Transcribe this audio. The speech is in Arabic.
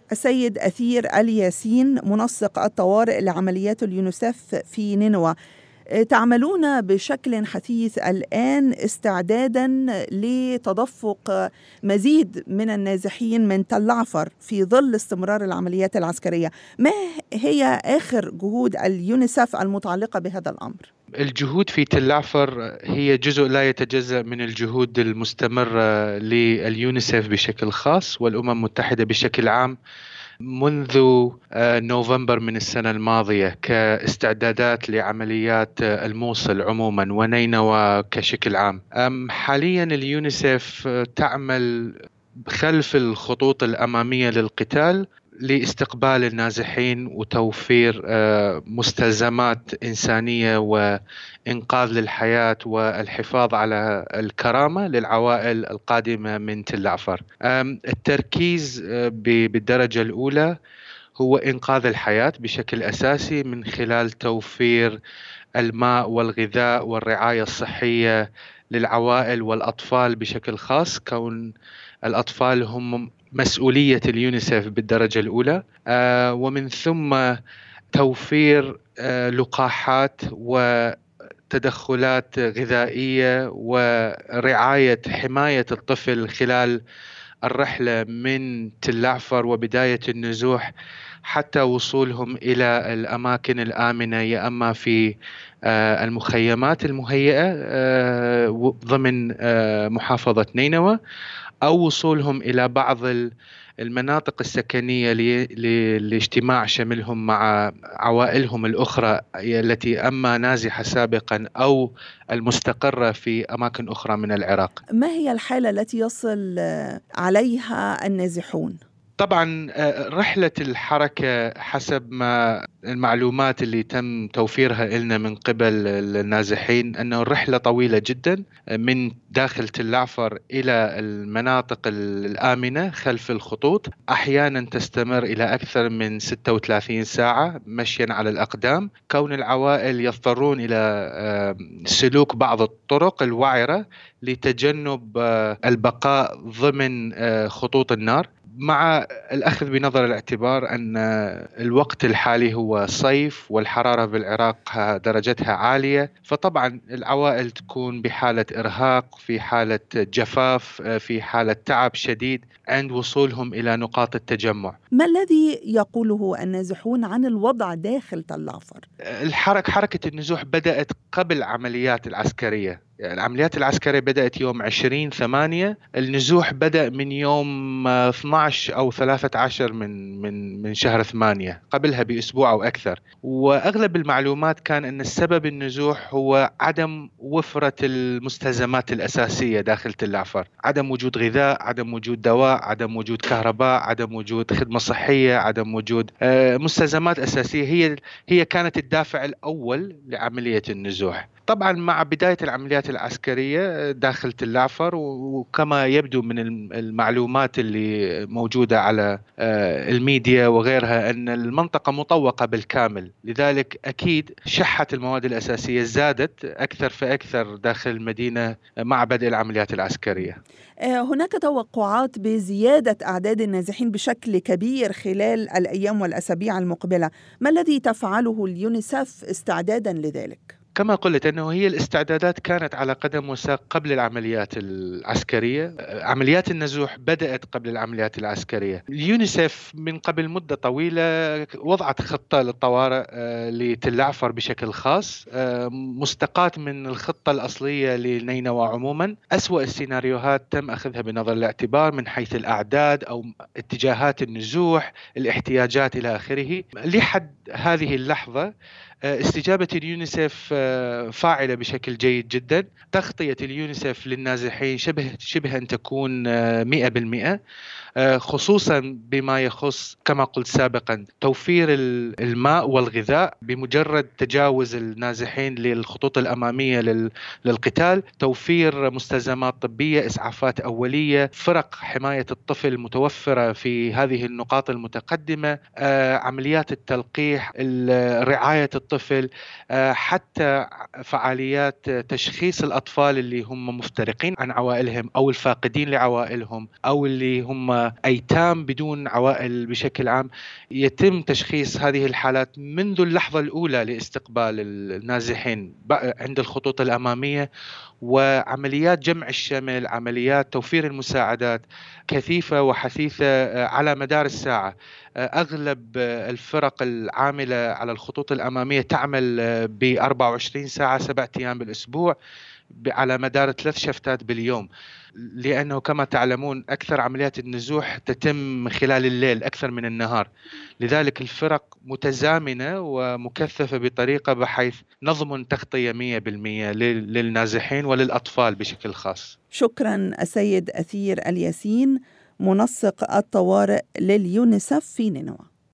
السيد أثير الياسين، منسق الطوارئ لعمليات اليونيسف في نينوى. تعملون بشكل حثيث الآن استعدادا لتدفق مزيد من النازحين من تل عفر في ظل استمرار العمليات العسكرية. ما هي آخر جهود اليونيسف المتعلقة بهذا الأمر؟ الجهود في تل عفر هي جزء لا يتجزأ من الجهود المستمرة لليونيسف بشكل خاص والأمم المتحدة بشكل عام منذ نوفمبر من السنة الماضية، كاستعدادات لعمليات الموصل عموما ونينوى كشكل عام. حاليا اليونيسف تعمل خلف الخطوط الأمامية للقتال لاستقبال النازحين وتوفير مستلزمات إنسانية وإنقاذ للحياة والحفاظ على الكرامة للعوائل القادمة من تل عفر. التركيز بالدرجة الأولى هو إنقاذ الحياة بشكل أساسي من خلال توفير الماء والغذاء والرعاية الصحية للعوائل والأطفال بشكل خاص، كون الأطفال هم مسؤولية اليونيسف بالدرجة الأولى، ومن ثم توفير لقاحات وتدخلات غذائية ورعاية حماية الطفل خلال الرحلة من تل عفر وبداية النزوح حتى وصولهم إلى الأماكن الآمنة، يا أما في المخيمات المهيئة ضمن محافظة نينوى، أو وصولهم إلى بعض المناطق السكنية لاجتماع شملهم مع عوائلهم الأخرى التي أما نازحة سابقا أو المستقرة في أماكن أخرى من العراق. ما هي الحالة التي يصل عليها النازحون؟ طبعا رحلة الحركة حسب ما المعلومات اللي تم توفيرها لنا من قبل النازحين أنه الرحلة طويلة جدا من داخل تل عفر إلى المناطق الآمنة خلف الخطوط، أحيانا تستمر إلى أكثر من 36 ساعة مشيا على الأقدام، كون العوائل يضطرون إلى سلوك بعض الطرق الوعرة لتجنب البقاء ضمن خطوط النار، مع الأخذ بنظر الاعتبار أن الوقت الحالي هو صيف والحرارة بالعراق درجتها عالية، فطبعا العوائل تكون بحالة إرهاق، في حالة جفاف، في حالة تعب شديد عند وصولهم إلى نقاط التجمع. ما الذي يقوله النازحون عن الوضع داخل تل عفر؟ حركة النزوح بدأت قبل العمليات العسكرية. العمليات العسكرية بدأت يوم 20/8، النزوح بدأ من يوم 12 أو 13 من شهر 8، قبلها بأسبوع أو أكثر. وأغلب المعلومات كان أن السبب النزوح هو عدم وفرة المستلزمات الأساسية داخل تل عفر، عدم وجود غذاء، عدم وجود دواء، عدم وجود كهرباء، عدم وجود خدمة صحية، عدم وجود مستلزمات أساسية هي كانت الدافع الأول لعملية النزوح. طبعا مع بداية العمليات العسكرية داخل تل عفر، وكما يبدو من المعلومات اللي موجودة على الميديا وغيرها أن المنطقة مطوقة بالكامل، لذلك أكيد شحة المواد الأساسية زادت أكثر فأكثر داخل المدينة مع بدء العمليات العسكرية. هناك توقعات بزيادة أعداد النازحين بشكل كبير خلال الأيام والأسابيع المقبلة، ما الذي تفعله اليونيسف استعدادا لذلك؟ كما قلت أنه هي الاستعدادات كانت على قدم وساق قبل العمليات العسكرية. عمليات النزوح بدأت قبل العمليات العسكرية. اليونيسف من قبل مدة طويلة وضعت خطة للطوارئ لتل عفر بشكل خاص، مستقاة من الخطة الأصلية لنينوى عموما. أسوأ السيناريوهات تم أخذها بنظر الاعتبار من حيث الأعداد أو اتجاهات النزوح، الاحتياجات إلى آخره. لحد هذه اللحظة استجابة اليونيسف فاعلة بشكل جيد جدا. تغطية اليونيسف للنازحين شبه أن تكون 100%، خصوصا بما يخص كما قلت سابقا توفير الماء والغذاء بمجرد تجاوز النازحين للخطوط الأمامية للقتال، توفير مستلزمات طبية، إسعافات أولية، فرق حماية الطفل متوفرة في هذه النقاط المتقدمة، عمليات التلقيح، رعاية الطفل، حتى فعاليات تشخيص الأطفال اللي هم مفترقين عن عوائلهم أو الفاقدين لعوائلهم أو اللي هم أيتام بدون عوائل بشكل عام. يتم تشخيص هذه الحالات منذ اللحظة الأولى لاستقبال النازحين عند الخطوط الأمامية، وعمليات جمع الشمل، عمليات توفير المساعدات كثيفة وحثيثة على مدار الساعة. أغلب الفرق العاملة على الخطوط الأمامية تعمل ب 24 ساعة 7 أيام بالأسبوع على مدار 3 شفتات باليوم، لأنه كما تعلمون أكثر عمليات النزوح تتم خلال الليل أكثر من النهار. لذلك الفرق متزامنة ومكثفة بطريقة بحيث نضمن تغطية 100% للنازحين وللأطفال بشكل خاص. شكرا السيد أثير الياسين، منسق الطوارئ لليونيسف في نينوى.